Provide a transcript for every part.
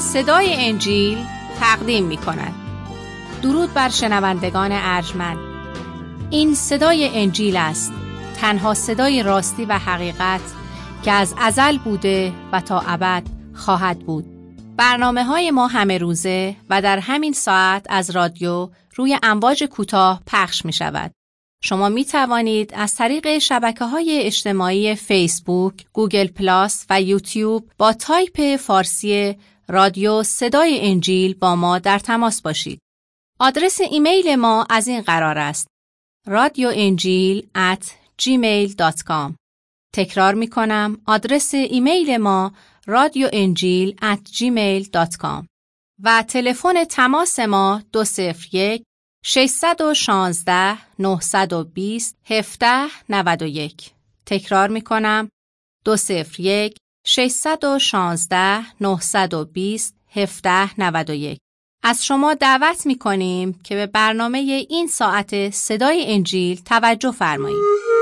صدای انجیل تقدیم می کند. درود بر شنوندگان ارجمند. این صدای انجیل است، تنها صدای راستی و حقیقت که از ازل بوده و تا ابد خواهد بود. برنامه‌های ما همه روزه و در همین ساعت از رادیو روی امواج کوتاه پخش می شود. شما می توانید از طریق شبکه‌های اجتماعی فیسبوک، گوگل پلاس و یوتیوب با تایپ فارسی رادیو صدای انجیل با ما در تماس باشید. آدرس ایمیل ما از این قرار است: radioenjil@gmail.com. تکرار می کنم، آدرس ایمیل ما radioenjil@gmail.com و تلفن تماس ما 201-616-920-1791. تکرار می کنم، 201-616-920-1791. از شما دعوت می کنیم که به برنامه این ساعت صدای انجیل توجه فرمایید.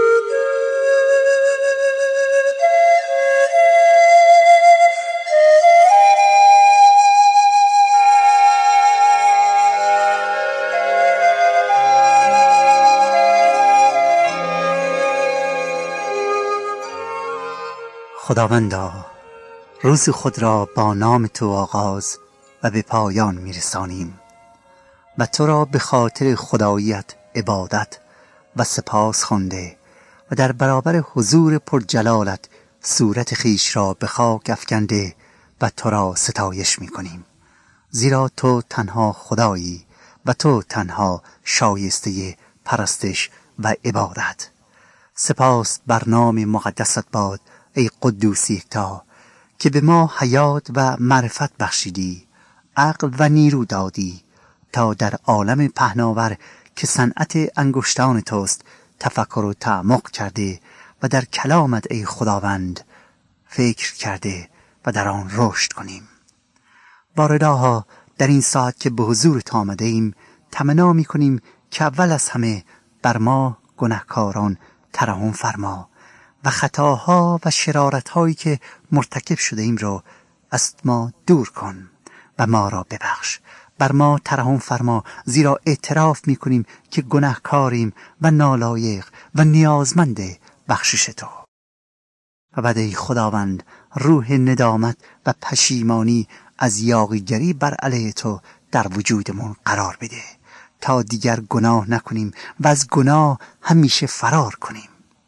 خداوندا، روز خود را با نام تو آغاز و به پایان می‌رسانیم و تو را به خاطر خداییت عبادت و سپاس خوانده و در برابر حضور پرجلالت صورت خیش را به خاک افکنده و تو را ستایش می‌کنیم، زیرا تو تنها خدایی و تو تنها شایسته پرستش و عبادت. سپاس بر نام مقدست باد ای قدوس یکتا که به ما حیات و معرفت بخشیدی، عقل و نیرو دادی تا در عالم پهناور که صنعت انگشتان توست تفکر و تعمق کرده و در کلامت ای خداوند فکر کرده و در آن رشد کنیم. وارداها در این ساعت که به حضورت آمده ایم تمنا می کنیم که اول از همه بر ما گناهکاران ترحم فرما و خطاها و شرارتهایی که مرتکب شده ایم را از ما دور کن و ما را ببخش. بر ما ترحم فرما، زیرا اعتراف می کنیم که گناهکاریم و نالایق و نیازمند بخشش تو. و بعد ای خداوند روح ندامت و پشیمانی از یاغیگری بر علیه تو در وجودمون قرار بده تا دیگر گناه نکنیم و از گناه همیشه فرار کنیم.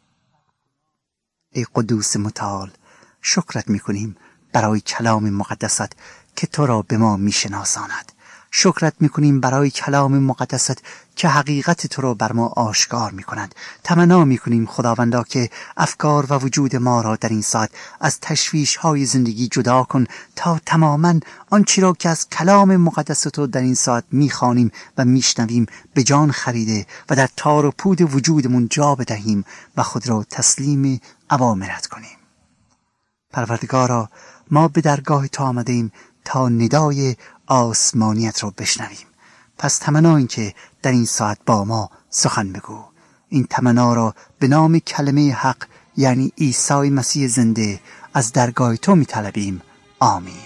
ای قدوس متعال، شکرت میکنیم برای کلام مقدست که تو را به ما میشناساند. شکرت میکنیم برای کلام مقدست که حقیقت تو را بر ما آشکار میکند. تمنا میکنیم خداوندا که افکار و وجود ما را در این ساعت از تشویش های زندگی جدا کن تا تماما آنچه را که از کلام مقدس تو در این ساعت میخوانیم و میشنویم به جان خریده و در تار و پود وجودمون جا بدهیم و خود را تسلیم اوامرت کنیم. پروردگارا، ما به درگاه تو آمده ایم تا ندای آسمانیت را بشنویم. پس تمنا این که در این ساعت با ما سخن بگو. این تمنا را به نام کلمه حق یعنی عیسی مسیح زنده از درگاه تو می طلبیم. آمین.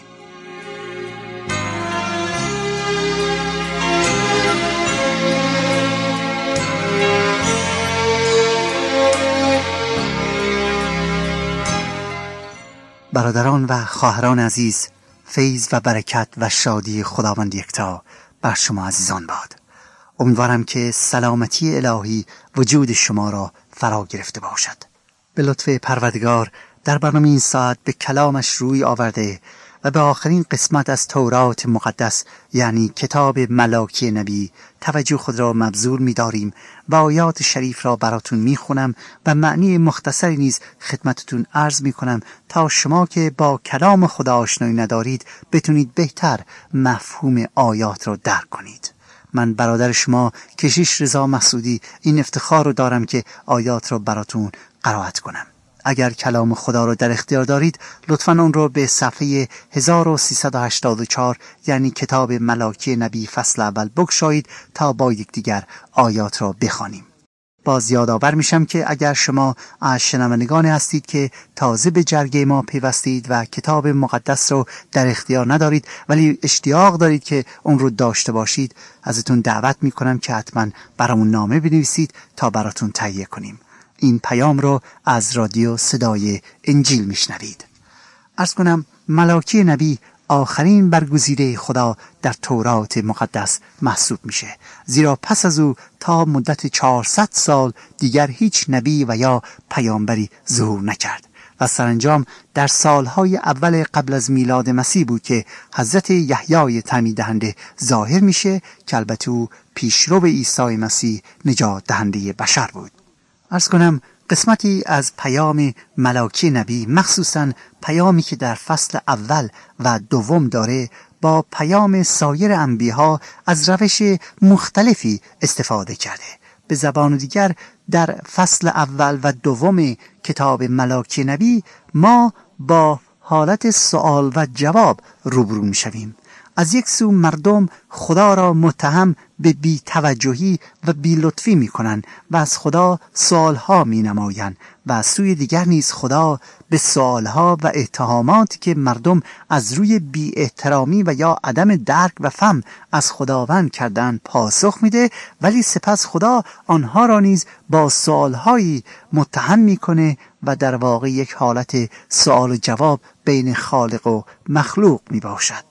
برادران و خواهران عزیز، فیض و برکت و شادی خداوند یکتا بر شما عزیزان باد. امیدوارم که سلامتی الهی وجود شما را فرا گرفته باشد. به لطف پروردگار در برنامه این ساعت به کلامش روی آورده و به آخرین قسمت از تورات مقدس یعنی کتاب ملاکی نبی توجه خود را مبذول می داریم و آیات شریف را براتون می خونم و معنی مختصری نیز خدمتتون عرض می کنم تا شما که با کلام خدا آشنایی ندارید بتونید بهتر مفهوم آیات را درک کنید. من برادر شما کشیش رضا مسعودی این افتخار رو دارم که آیات را براتون قرائت کنم. اگر کلام خدا را در اختیار دارید لطفاً اون رو به صفحه 1384 یعنی کتاب ملاکی نبی فصل اول بگشایید تا با یکدیگر آیات را بخوانیم. باز یادآور میشم که اگر شما از شنوندگان هستید که تازه به جرگه ما پیوستید و کتاب مقدس رو در اختیار ندارید ولی اشتیاق دارید که اون رو داشته باشید، ازتون دعوت میکنم که حتما برامون نامه بنویسید تا براتون تهیه کنیم. این پیام رو از رادیو صدای انجیل میشنوید. عرض کنم ملاکی نبی آخرین برگزیده خدا در تورات مقدس محسوب میشه، زیرا پس از او تا مدت 400 سال دیگر هیچ نبی و یا پیامبری ظهور نکرد و سرانجام در سالهای اول قبل از میلاد مسیح بود که حضرت یحیای تعمید دهنده ظاهر میشه که البته او پیشرو عیسی مسیح نجات دهنده بشر بود. عرض کنم قسمتی از پیام ملاکی نبی، مخصوصاً پیامی که در فصل اول و دوم داره، با پیام سایر انبیاء از روش مختلفی استفاده کرده. به زبان دیگر در فصل اول و دوم کتاب ملاکی نبی ما با حالت سوال و جواب روبرو می‌شویم. از یک سو مردم خدا را متهم به بی‌توجهی و بی‌لطفی می‌کنند و از خدا سوالها می‌نمایند و از سوی دیگر نیز خدا به سوالها و اتهاماتی که مردم از روی بی‌احترامی و یا عدم درک و فهم از خداوند کردند پاسخ میده، ولی سپس خدا آنها را نیز با سوالهایی متهم می‌کنه و در واقع یک حالت سوال و جواب بین خالق و مخلوق میباشد.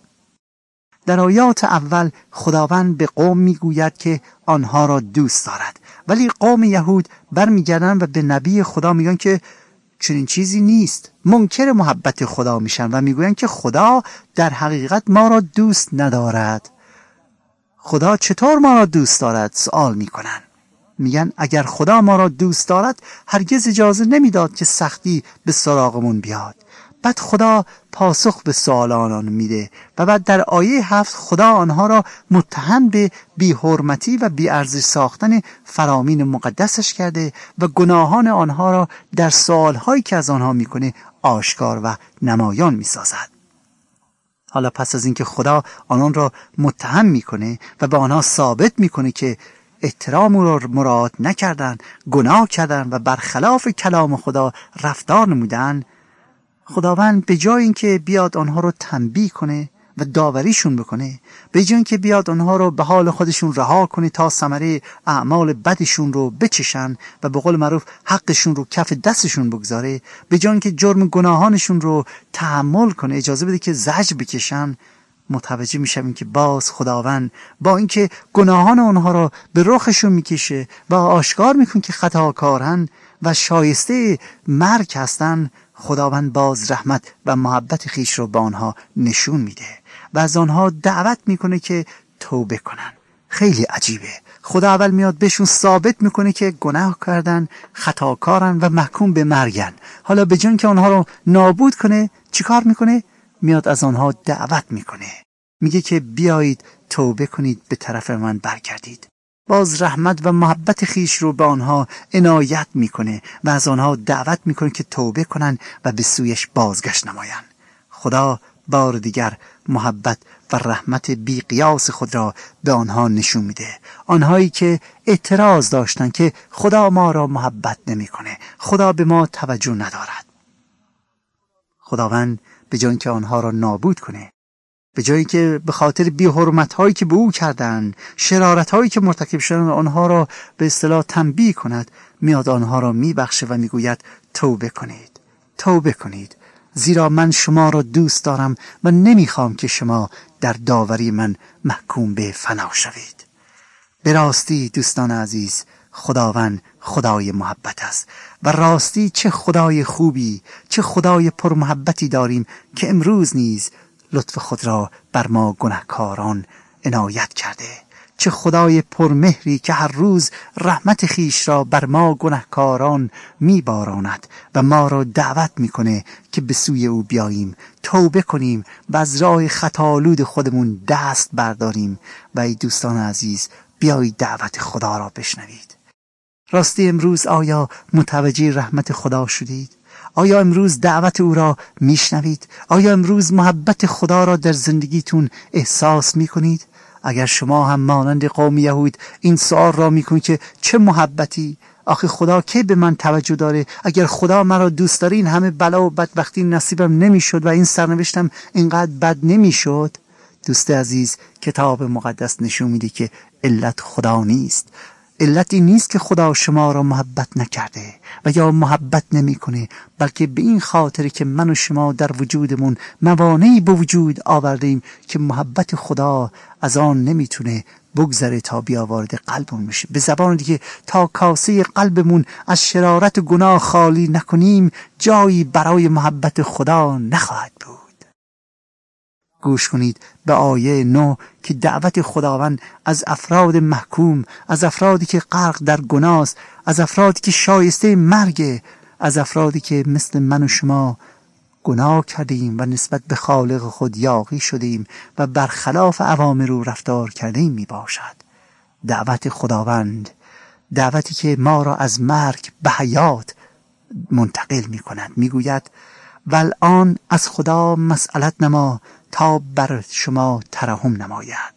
در آیات اول خداوند به قوم میگوید که آنها را دوست دارد، ولی قوم یهود برمیگردن و به نبی خدا میگن که چنین چیزی نیست. منکر محبت خدا میشن و میگوین که خدا در حقیقت ما را دوست ندارد. خدا چطور ما را دوست دارد؟ سوال میکنن. میگن اگر خدا ما را دوست دارد هرگز اجازه نمیداد که سختی به سراغمون بیاد. بعد خدا پاسخ به سوال آنان میده و بعد در آیه 7 خدا آنها را متهم به بی‌حرمتی و بی‌ارزش ساختن فرامین مقدسش کرده و گناهان آنها را در سوالهایی که از آنها میکنه آشکار و نمایان میسازد. حالا پس از اینکه خدا آنان را متهم میکنه و به آنها ثابت میکنه که احترام او را مراعات نکردن، گناه کردن و برخلاف کلام خدا رفتار نمودن، خداوند به جای اینکه بیاد آنها رو تنبیه کنه و داوریشون بکنه، به جای اینکه بیاد آنها رو به حال خودشون رها کنه تا ثمره اعمال بدشون رو بچشن و به قول معروف حقشون رو کف دستشون بگذاره، به جای اینکه جرم گناهانشون رو تحمل کنه، اجازه بده که زجر بکشن، متوجه میشیم که باز خداوند با اینکه گناهان آنها را به رخشون میکشه و آشکار میکنه که خطاکارن و شایسته مرگ هستن، خداوند باز رحمت و محبت خیش رو به آنها نشون میده و از آنها دعوت میکنه که توبه کنن. خیلی عجیبه. خدا اول میاد بهشون ثابت میکنه که گناه کردن، خطاکارن و محکوم به مرگن. حالا به جای که آنها رو نابود کنه چیکار میکنه؟ میاد از آنها دعوت میکنه، میگه که بیایید توبه کنید، به طرف من برگردید. باز رحمت و محبت خیش رو به آنها عنایت میکنه و از آنها دعوت میکنه که توبه کنن و به سویش بازگشت نماین. خدا بار دیگر محبت و رحمت بی قیاس خود را به آنها نشون میده. آنهایی که اعتراض داشتن که خدا ما را محبت نمیکنه، خدا به ما توجه ندارد، خداوند به جای که آنها را نابود کنه، به جایی که به خاطر بی‌حرمت‌هایی که به او کردند، شرارت‌هایی که مرتکب شدند آنها را به اصطلاح تنبیه کند، میاد آنها را میبخشه و میگوید توبه کنید، توبه کنید، زیرا من شما را دوست دارم و نمیخوام که شما در داوری من محکوم به فنا شوید. به راستی دوستان عزیز، خداوند خدای محبت است و راستی چه خدای خوبی، چه خدای پرمحبتی داریم که امروز نیز لطف خود را بر ما گناهکاران عنایت کرده. چه خدای پرمهری که هر روز رحمت خیش را بر ما گناهکاران میباراند و ما را دعوت میکنه که به سوی او بیاییم، توبه کنیم و از راه خطاآلود خودمون دست برداریم. و ای دوستان عزیز، بیایید دعوت خدا را بشنوید. راستی امروز آیا متوجه رحمت خدا شدید؟ آیا امروز دعوت او را میشنوید؟ آیا امروز محبت خدا را در زندگیتون احساس میکنید؟ اگر شما هم مانند قوم یهود این سوال را میکنید که چه محبتی، آخه خدا کی به من توجه داره؟ اگر خدا مرا دوست داره این همه بلا و بدبختی نصیبم نمیشد و این سرنوشتم اینقدر بد نمیشد. دوست عزیز، کتاب مقدس نشون میده که علت خدا نیست. علت این نیست که خدا شما را محبت نکرده و یا محبت نمیکنه، بلکه به این خاطر که من و شما در وجودمون موانعی به وجود آوردیم که محبت خدا از آن نمیتونه بگذره تا بیا وارد قلبمون بشه. به زبان دیگه تا کاسه قلبمون از شرارت گناه خالی نکنیم جایی برای محبت خدا نخواهد بود. گوش کنید به آیه 9 که دعوت خداوند از افراد محکوم، از افرادی که غرق در گناه است، از افرادی که شایسته مرگ، از افرادی که مثل من و شما گناه کردیم و نسبت به خالق خود یاغی شدیم و برخلاف اوامر او رفتار کردیم می باشد. دعوت خداوند، دعوتی که ما را از مرگ به حیات منتقل می کند. می گوید والآن از خدا مسئلت نما تا بر شما ترحم نماید،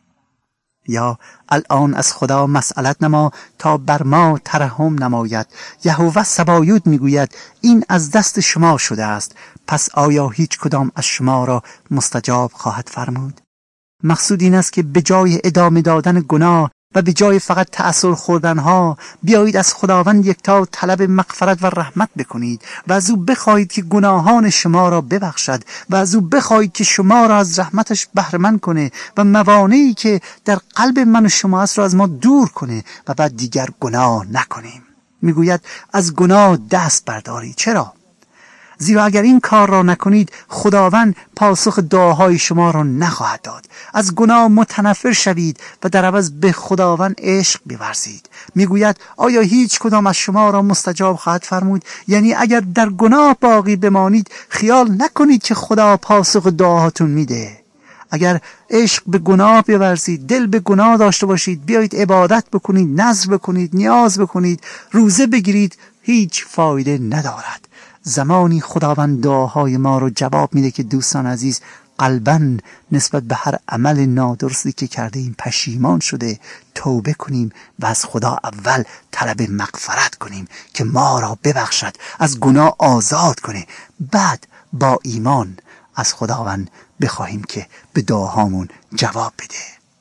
یا الان از خدا مسئلت نما تا بر ما ترحم نماید. یهوه سبایوت میگوید این از دست شما شده است، پس آیا هیچ کدام از شما را مستجاب خواهد فرمود؟ مقصود این است که به جای ادامه دادن گناه و به جای فقط تأثیر خوردنها بیایید از خداوند یکتا طلب مغفرت و رحمت بکنید و از او بخواهید که گناهان شما را ببخشد و از او بخواهید که شما را از رحمتش بهره‌مند کنه و موانعی که در قلب من و شما است را از ما دور کنه و بعد دیگر گناه نکنیم. میگوید از گناه دست بردارید. چرا؟ زیرا اگر این کار را نکنید خداوند پاسخ دعاهای شما را نخواهد داد. از گناه متنفر شوید و در عوض به خداوند عشق بورزید. میگوید آیا هیچ کدام از شما را مستجاب خواهد فرمود؟ یعنی اگر در گناه باقی بمانید خیال نکنید که خدا پاسخ دعاهاتون میده. اگر عشق به گناه بورزید، دل به گناه داشته باشید، بیایید عبادت بکنید، نذر بکنید، نیاز بکنید، روزه بگیرید، هیچ فایده ندارد. زمانی خداوند دعاهای ما رو جواب میده که دوستان عزیز قلباً نسبت به هر عمل نادرستی که کرده ایم پشیمان شده توبه کنیم و از خدا اول طلب مغفرت کنیم که ما را ببخشد، از گناه آزاد کنه، بعد با ایمان از خداوند بخواهیم که به دعاهامون جواب بده.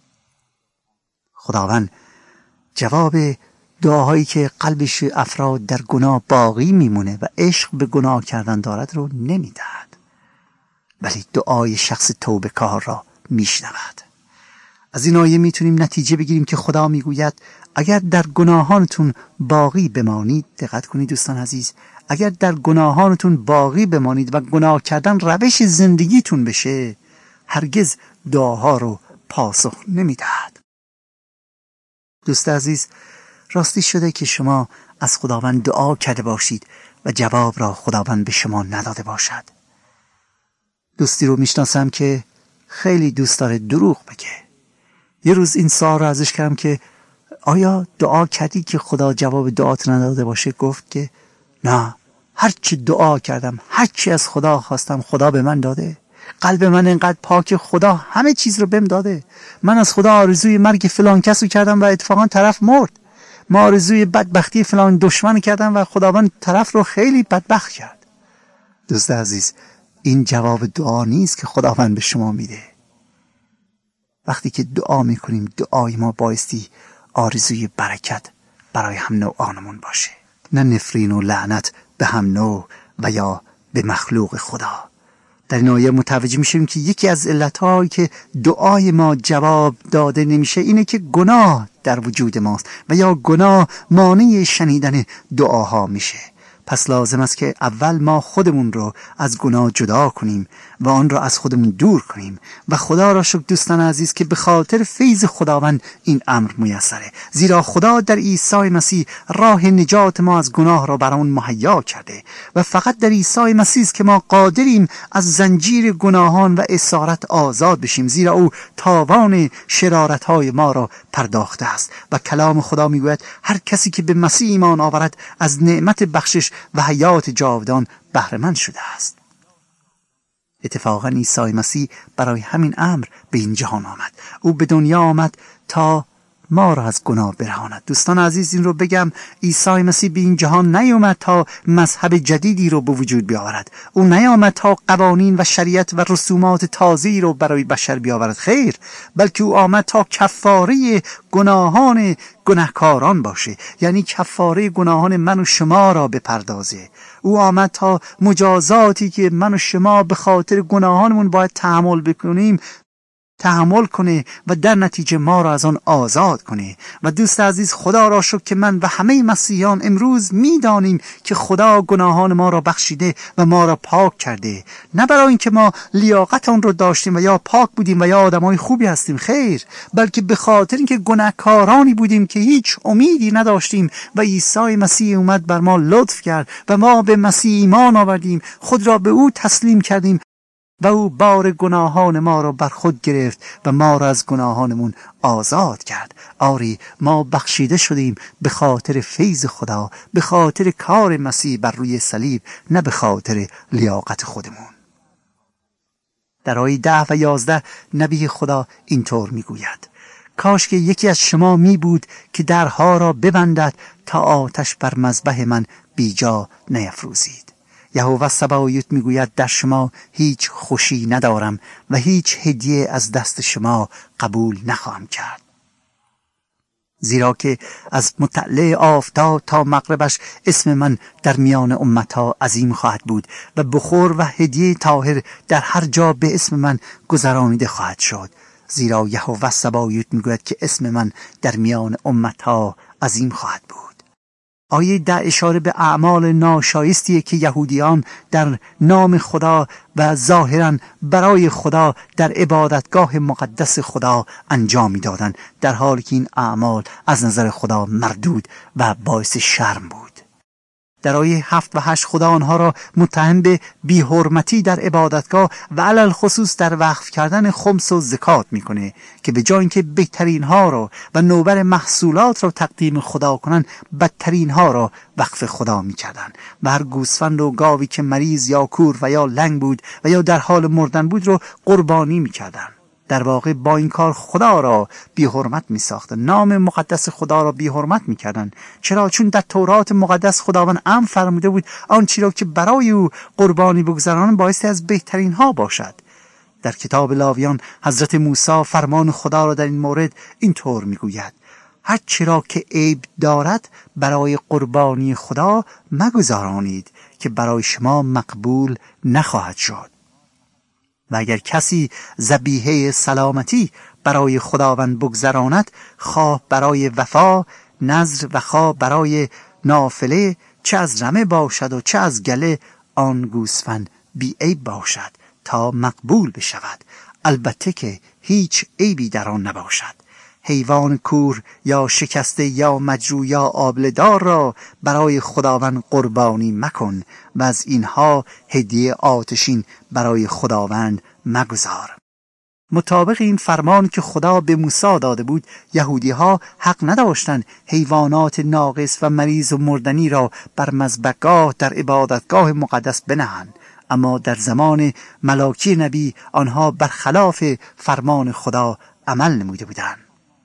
خداوند جواب دعاهایی که قلبش افراد در گناه باقی میمونه و عشق به گناه کردن دارد رو نمیدهد، ولی دعای شخص توبه کار را میشنود. از این آیه میتونیم نتیجه بگیریم که خدا میگوید اگر در گناهانتون باقی بمانید، دقت کنید دوستان عزیز، اگر در گناهانتون باقی بمانید و گناه کردن روش زندگیتون بشه، هرگز دعاها رو پاسخ نمیدهد. دوست عزیز، راستی شده که شما از خداوند دعا کرده باشید و جواب را خداوند به شما نداده باشد. دوستی رو میشناسم که خیلی دوست داره دروغ بگه. یه روز این سوال را ازش کردم که آیا دعا کردی که خدا جواب دعات نداده باشه؟ گفت که نه، هرچی دعا کردم، هرچی از خدا خواستم خدا به من داده. قلب من اینقدر پاک، خدا همه چیز رو بهم داده. من از خدا آرزوی مرگ فلان کسو کردم و اتفاقا طرف مرد. ما آرزوی بدبختی فلان دشمن کردم و خداوند طرف رو خیلی بدبخت کرد. دوست عزیز، این جواب دعا نیست که خداوند به شما میده. وقتی که دعا میکنیم دعای ما بایستی آرزوی برکت برای هم نوعانمون باشه، نه نفرین و لعنت به هم نوع و یا به مخلوق خدا. در این آیه متوجه میشیم که یکی از علتهایی که دعای ما جواب داده نمیشه اینه که گناه در وجود ماست و یا گناه مانع شنیدن دعاها میشه. پس لازم است که اول ما خودمون رو از گناه جدا کنیم و آن را از خودمون دور کنیم و خدا را شکر دوستان عزیز که به خاطر فیض خداوند این امر میسره، زیرا خدا در عیسی مسیح راه نجات ما از گناه را برامون مهیا کرده و فقط در عیسی مسیح است که ما قادریم از زنجیر گناهان و اسارت آزاد بشیم، زیرا او تاوان شرارت‌های ما را پرداخته است و کلام خدا میگوید هر کسی که به مسیح ایمان آورد از نعمت بخشش و حیات جاودان بهره مند شده است. اتفاقا عیسی مسیح برای همین امر به این جهان آمد. او به دنیا آمد تا ما را از گناه برهاند. دوستان عزیز، این رو بگم، عیسی مسیح به این جهان نیامد تا مذهب جدیدی رو به وجود بیاورد. او نیامد تا قوانین و شریعت و رسومات تازه‌ای رو برای بشر بیاورد، خیر، بلکه او آمد تا کفاره گناهان گناهکاران باشه، یعنی کفاره گناهان من و شما را بپردازه. او آمد تا مجازاتی که من و شما به خاطر گناهانمون باید تحمل بکنیم تحمل کنه و در نتیجه ما را از آن آزاد کنه. و دوست عزیز، خدا را شکر که من و همه مسیحیان امروز میدانیم که خدا گناهان ما را بخشیده و ما را پاک کرده، نه برای اینکه ما لیاقت آن رو داشتیم و یا پاک بودیم و یا آدمای خوبی هستیم، خیر، بلکه به خاطر اینکه گناهکارانی بودیم که هیچ امیدی نداشتیم و عیسی مسیح اومد بر ما لطف کرد و ما به مسیح ایمان آوردیم، خود را به او تسلیم کردیم و او بار گناهان ما را بر خود گرفت و ما را از گناهانمون آزاد کرد. آری، ما بخشیده شدیم به خاطر فیض خدا، به خاطر کار مسیح بر روی صلیب، نه به خاطر لیاقت خودمون. در آیه 10 و 11 نبی خدا اینطور میگوید: کاش که یکی از شما می بود که درها را ببندد تا آتش بر مذبح من بیجا نیفروزید. یهوه سبایوت میگوید: در شما هیچ خوشی ندارم و هیچ هدیه از دست شما قبول نخواهم کرد. زیرا که از مطلع آفتاب تا مغربش اسم من در میان امتها عظیم خواهد بود و بخور و هدیه طاهر در هر جا به اسم من گذرانیده خواهد شد. زیرا یهوه سبایوت میگوید که اسم من در میان امتها عظیم خواهد بود. آیه در اشاره به اعمال ناشایستیه که یهودیان در نام خدا و ظاهراً برای خدا در عبادتگاه مقدس خدا انجام می‌دادند، در حالی که این اعمال از نظر خدا مردود و باعث شرم بود. در آیه 7 و 8 خدا آنها را متهم به بی‌حرمتی در عبادتگاه و علل خصوص در وقف کردن خمس و زکات میکنه که به جای اینکه بهترین ها را و نوبر محصولات را تقدیم خدا کنن، بدترین ها را وقف خدا میکردن و هر گوسفند و گاوی که مریض یا کور و یا لنگ بود و یا در حال مردن بود رو قربانی میکردن. در واقع با این کار خدا را بی حرمت می ساختن، نام مقدس خدا را بی حرمت می کردن. چرا؟ چون در تورات مقدس خداوند امر فرموده بود آنچه را که برای او قربانی بگذاران بایستی از بهترین ها باشد. در کتاب لاویان حضرت موسی فرمان خدا را در این مورد اینطور می گوید: هر چی را که عیب دارد برای قربانی خدا مگذارانید که برای شما مقبول نخواهد شد. و اگر کسی ذبیحه سلامتی برای خداوند بگذراند، خواه برای وفا نذر و خواه برای نافله، چه از رمه باشد و چه از گله، آن گوسفند بی عیب باشد تا مقبول بشود، البته که هیچ عیبی در آن نباشد. حیوان کور یا شکسته یا مجروح یا آبله‌دار را برای خداوند قربانی مکن و از اینها هدیه آتشین برای خداوند مگذار. مطابق این فرمان که خدا به موسی داده بود، یهودی ها حق نداشتند حیوانات ناقص و مریض و مردنی را بر مذبحگاه در عبادتگاه مقدس بنهند، اما در زمان ملاکی نبی آنها برخلاف فرمان خدا عمل نموده بودند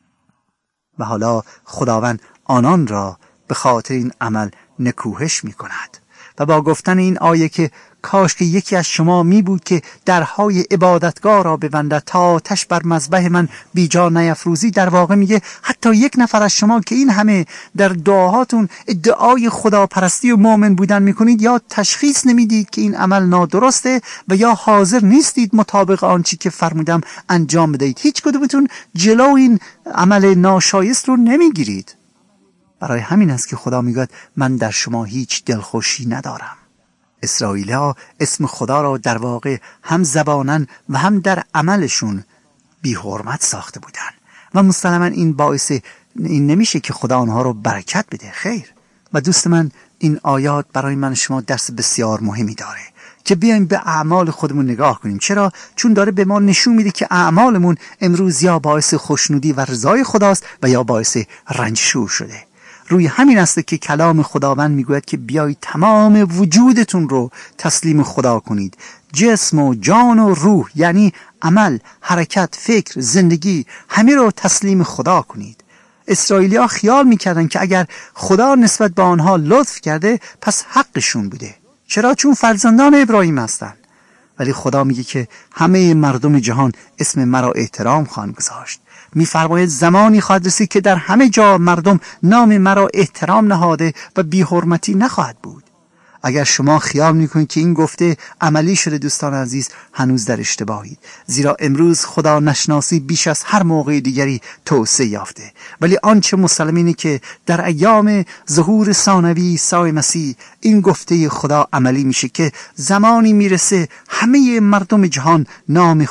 و حالا خداوند آنان را به خاطر این عمل نکوهش می کند و با گفتن این آیه که کاش که یکی از شما می بود که درهای عبادتگاه را ببندد تا آتش بر مذبح من بیجا نیفروزی، در واقع میگه حتی یک نفر از شما که این همه در دعاهاتون ادعای خداپرستی و مؤمن بودن میکنید، یا تشخیص نمیدید که این عمل نادرسته و یا حاضر نیستید مطابق آنچه که فرمودم انجام بدهید. هیچ کدومتون جلو این عمل ناشایست رو نمیگیرید. برای همین است که خدا میگه من در شما هیچ دلخوشی ندارم. اسرائیلی‌ها اسم خدا را در واقع هم زبانن و هم در عملشون بی حرمت ساخته بودن و مسلماً این باعث این نمیشه که خدا آنها رو برکت بده، خیر. و دوست من، این آیات برای من شما درس بسیار مهمی داره که بیایم به اعمال خودمون نگاه کنیم. چرا؟ چون داره به ما نشون میده که اعمالمون امروز یا باعث خوشنودی و رضای خداست و یا باعث رنج شور شده. روی همین است که کلام خداوند میگوید که بیایید تمام وجودتون رو تسلیم خدا کنید، جسم و جان و روح، یعنی عمل، حرکت، فکر، زندگی، همه رو تسلیم خدا کنید. اسرائیلی‌ها خیال میکردن که اگر خدا نسبت به آنها لطف کرده پس حقشون بوده. چرا؟ چون فرزندان ابراهیم هستند. ولی خدا میگه که همه مردم جهان اسم مرا احترام خواهند گذاشت. میفرماید زمانی خواهد رسید که در همه جا مردم نام مرا احترام نهاده و بی‌حرمتی نخواهد بود. اگر شما خیال میکنید که این گفته عملی شده دوستان عزیز، هنوز در اشتباهید، زیرا امروز خدا نشناسی بیش از هر موقع دیگری توسعه یافته. ولی آنچه مسلم اینه که در ایام ظهور ثانوی عیسی مسیح این گفته خدا عملی میشه که زمانی میرسه همه مردم جهان نام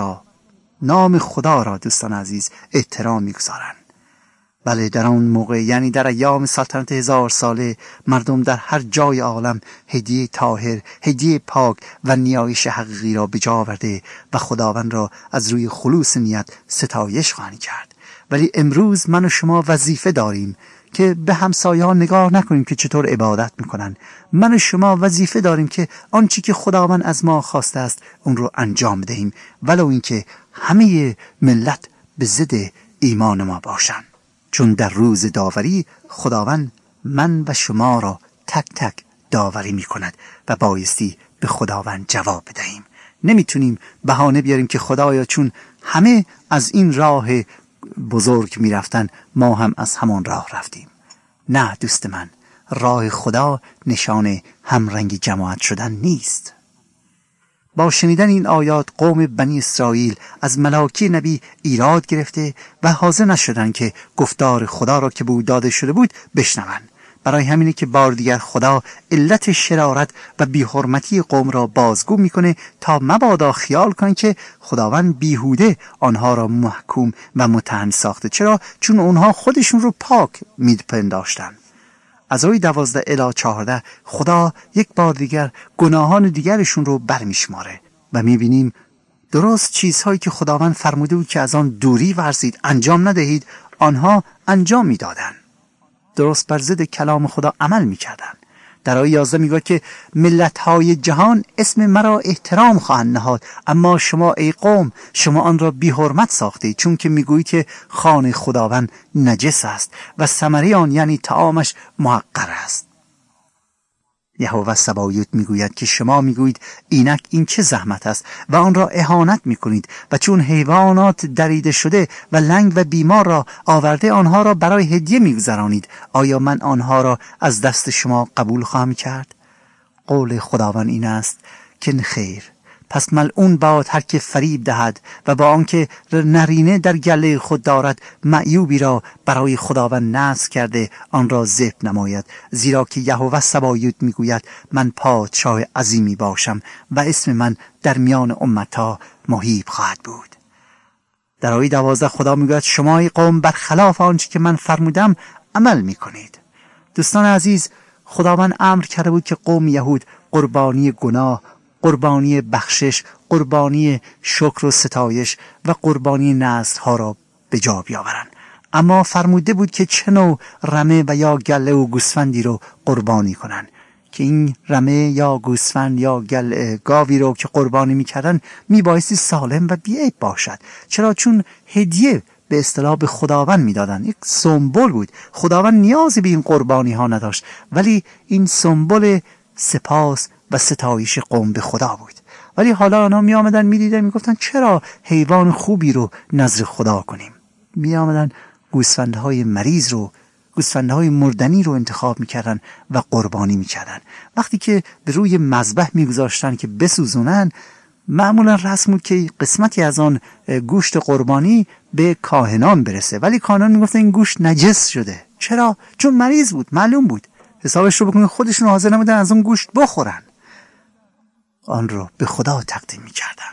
خدا را دوستان عزیز احترام میگذارن. بله، در آن موقع، یعنی در ایام سلطنت 1000 ساله، مردم در هر جای عالم هدیه طاهر، هدیه پاک و نیایش حقیقی را به جا آورده و خداوند را از روی خلوص نیت ستایش خواهند کرد. ولی امروز من و شما وظیفه داریم که به همسایه‌ها نگاه نکنیم که چطور عبادت میکنن. من و شما وظیفه داریم که آنچه که خداوند از ما خواسته است اون رو انجام بدهیم، ولو اینکه همه ملت به ضد ایمان ما باشند. چون در روز داوری خداوند من و شما را تک تک داوری می کند و بایستی به خداوند جواب بدهیم. نمیتونیم بهانه بیاریم که خدایا چون همه از این راه بزرگ می رفتن ما هم از همان راه رفتیم. نه دوست من، راه خدا نشان همرنگ جماعت شدن نیست. با شنیدن این آیات قوم بنی اسرائیل از ملاکی نبی ایراد گرفته و حاضر نشدن که گفتار خدا را که به او داده شده بود بشنوند. برای همینه که بار دیگر خدا علت شرارت و بی‌حرمتی قوم را بازگو میکنه تا مبادا خیال کنن که خداوند بیهوده آنها را محکوم و متهم ساخته. چرا؟ چون اونها خودشون رو پاک میپنداشتن. از آیه 12 الی 14 خدا یک بار دیگر گناهان دیگرشون رو برمیشماره و میبینیم درست چیزهایی که خداوند فرموده بود که از آن دوری ورزید، انجام ندهید، آنها انجام میدادن. درست بر ضد کلام خدا عمل میکردن. در آیه 11 میگه که ملت‌های جهان اسم مرا احترام خواهند نهاد، اما شما ای قوم، شما آن را بی حرمت ساختید، چون که میگویی که خانه خداوند نجس است و ثمره آن یعنی طعامش محقر است. یهوه سبایوت میگوید که شما میگویید اینک این چه زحمت است و آن را اهانت میکنید و چون حیوانات دریده شده و لنگ و بیمار را آورده آنها را برای هدیه میگذرانید. آیا من آنها را از دست شما قبول خواهم کرد؟ قول خداوند این است که خیر، پس ملعون باد هر که فریب دهد و با آنکه نرینه در گله خود دارد معیوبی را برای خداوند نذر کرده آن را ذبح نماید. زیرا که یهوه سبایوت میگوید من پادشاه عظیمی باشم و اسم من در میان امتها مهیب خواهد بود. در آیه 12 خدا میگوید شما ای قوم برخلاف آنچه که من فرمودم عمل میکنید. دوستان عزیز، خداوند امر کرده بود که قوم یهود قربانی گناه، قربانی بخشش، قربانی شکر و ستایش و قربانی نذرها را به جا بیاورند. اما فرموده بود که چه نوع رمه و یا گله و گوسفندی رو قربانی کنند که این رمه یا گوسفند یا گاوی رو که قربانی میکردن میبایستی سالم و بیعیب باشد. چرا؟ چون هدیه به اصطلاح به خداوند میدادن، یک سمبل بود. خداوند نیازی به این قربانی ها نداشت، ولی این سمبل سپاس و ستایش قوم به خدا بود. ولی حالا آنها می آمدن می دیدن می گفتن چرا حیوان خوبی رو نظر خدا کنیم؟ می آمدن گوسفندهای مریض رو، گوسفندهای مردنی رو انتخاب می کردن و قربانی می کردن. وقتی که به روی مذبح می گذاشتن که بسوزونن، معمولا رسم بود که قسمتی از آن گوشت قربانی به کاهنان برسه، ولی کاهنان می گفتن این گوشت نجس شده. چرا؟ چون مریض بود، معلوم بود. حسابش رو بکنن، خودشون حاضر نبودن از اون گوشت بخورن، آن رو به خدا تقدیم می کردن.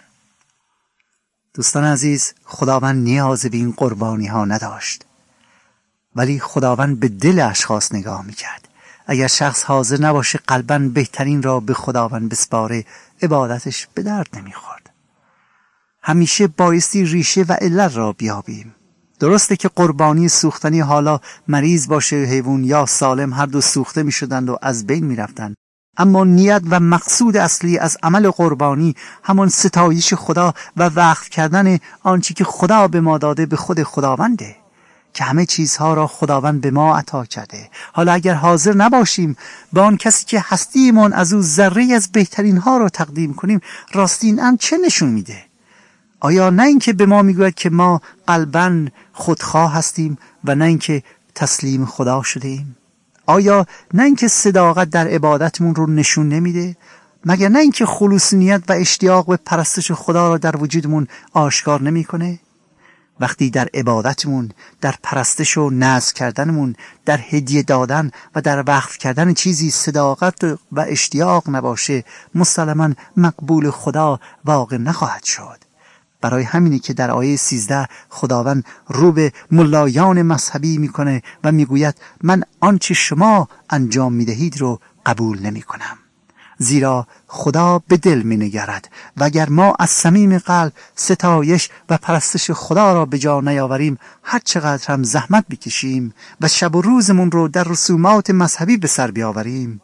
دوستان عزیز، خداوند نیاز به این قربانی ها نداشت، ولی خداوند به دل اشخاص نگاه می کرد. اگر شخص حاضر نباشه قلباً بهترین را به خداوند بسپاره، عبادتش به درد نمی خورد. همیشه بایستی ریشه و علت را بیابیم. درسته که قربانی سوختنی حالا مریض باشه حیوان یا سالم هر دو سوخته می شدند و از بین می رفتند، اما نیت و مقصود اصلی از عمل قربانی همان ستایش خدا و وقف کردن آنچه که خدا به ما داده به خود خداونده که همه چیزها را خداوند به ما عطا کرده. حالا اگر حاضر نباشیم با آن کسی که هستیمان از او ذره از بهترین ها را تقدیم کنیم، راستی این امر چه نشون میده؟ آیا نه اینکه به ما میگوید که ما قلباً خودخواه هستیم و نه اینکه تسلیم خدا شده ایم؟ آیا نه اینکه صداقت در عبادتمون رو نشون نمیده؟ مگر نه اینکه خلوص نیت و اشتیاق به پرستش خدا را در وجودمون آشکار نمیکنه؟ وقتی در عبادتمون، در پرستش و نذر کردنمون، در هدیه دادن و در وقف کردن چیزی صداقت و اشتیاق نباشه، مسلماً مقبول خدا واقع نخواهد شد. برای همینی که در آیه 13 خداوند رو به ملایان مذهبی میکنه و میگوید من آنچه شما انجام میدهید رو قبول نمیکنم. زیرا خدا به دل مینگرد و اگر ما از صمیم قلب ستایش و پرستش خدا را به جا نیاوریم، هر چقدر هم زحمت بکشیم و شب و روزمون رو در رسومات مذهبی به سر بیاوریم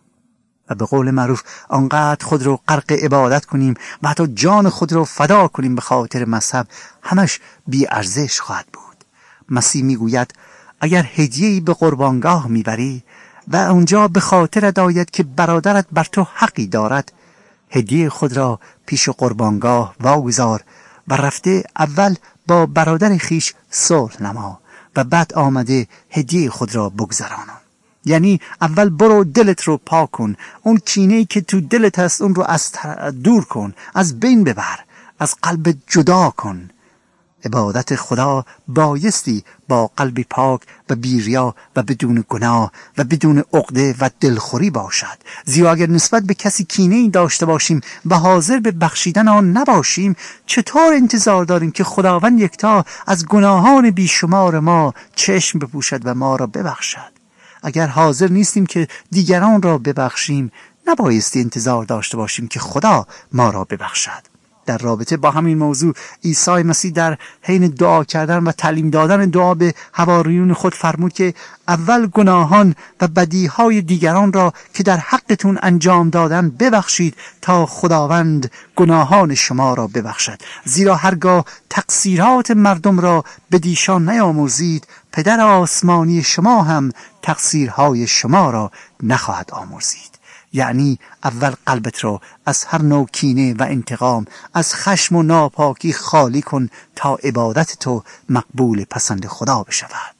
و به قول معروف آنقدر خود رو غرق عبادت کنیم و حتی جان خود رو فدا کنیم به خاطر مذهب، همش بی ارزش خواهد بود. مسیح میگوید اگر هدیه‌ای به قربانگاه میبری و اونجا به خاطر آید که برادرت بر تو حقی دارد، هدیه خود را پیش قربانگاه واگذار و رفته اول با برادر خیش صلح نما و بعد آمده هدیه خود را بگذران. یعنی اول برو دلت رو پاک کن، اون کینه‌ای که تو دلت هست اون رو از دور کن، از بین ببر، از قلب جدا کن. عبادت خدا بایستی با قلب پاک و بی‌ریا و بدون گناه و بدون عقده و دلخوری باشد. زیرا اگر نسبت به کسی کینه‌ای داشته باشیم و حاضر به بخشیدن آن نباشیم، چطور انتظار داریم که خداوند یکتا از گناهان بیشمار ما چشم بپوشد و ما را ببخشد؟ اگر حاضر نیستیم که دیگران را ببخشیم، نبایستی انتظار داشته باشیم که خدا ما را ببخشد. در رابطه با همین موضوع عیسی مسیح در حین دعا کردن و تعلیم دادن دعا به حواریون خود فرمود که اول گناهان و بدیهای دیگران را که در حقتون انجام دادن ببخشید تا خداوند گناهان شما را ببخشد. زیرا هرگاه تقصیرات مردم را به دیشان نیامرزید، پدر آسمانی شما هم تقصیرهای شما را نخواهد آمرزید. یعنی اول قلبت رو از هر نوع کینه و انتقام، از خشم و ناپاکی خالی کن تا عبادت تو مقبول پسند خدا بشود.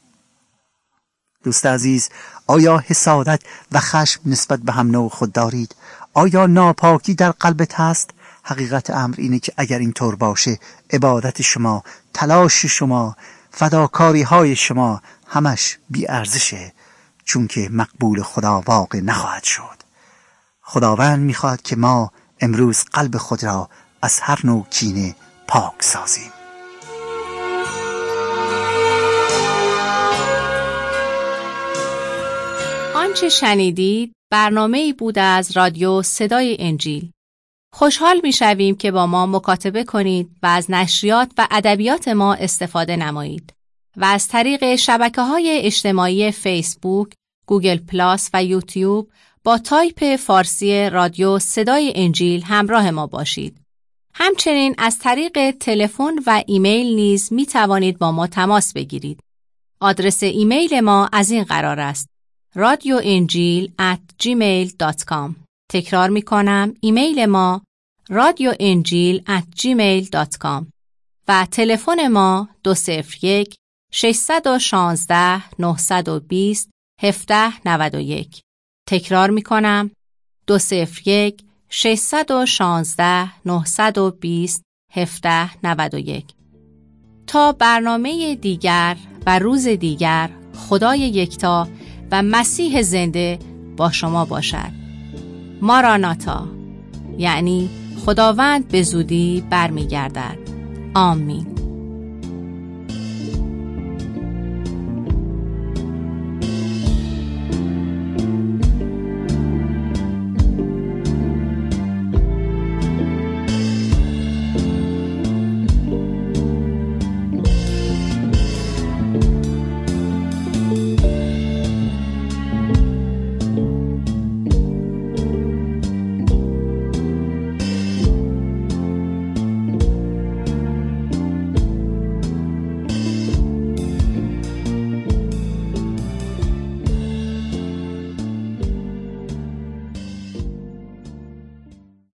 دوست عزیز، آیا حسادت و خشم نسبت به هم نوع خود دارید؟ آیا ناپاکی در قلبت هست؟ حقیقت امر اینه که اگر اینطور باشه، عبادت شما، تلاش شما، فداکاری های شما همش بی ارزشه، چون که مقبول خدا واقع نخواهد شد. خداوند میخواد که ما امروز قلب خود را از هر نوع کینه پاک سازیم. آنچه شنیدید برنامه‌ای بود از رادیو صدای انجیل. خوشحال میشویم که با ما مکاتبه کنید و از نشریات و ادبیات ما استفاده نمایید و از طریق شبکه‌های اجتماعی فیسبوک، گوگل پلاس و یوتیوب با تایپ فارسی رادیو صدای انجیل همراه ما باشید. همچنین از طریق تلفن و ایمیل نیز می توانید با ما تماس بگیرید. آدرس ایمیل ما از این قرار است: radioenjil@gmail.com. تکرار می کنم، ایمیل ما radioenjil@gmail.com و تلفن ما 201 616 920 1791. تکرار می کنم، 201 616 920 1791. تا برنامه دیگر و روز دیگر، خدای یکتا و مسیح زنده با شما باشد. ماراناتا، یعنی خداوند به زودی برمیگردد. آمین.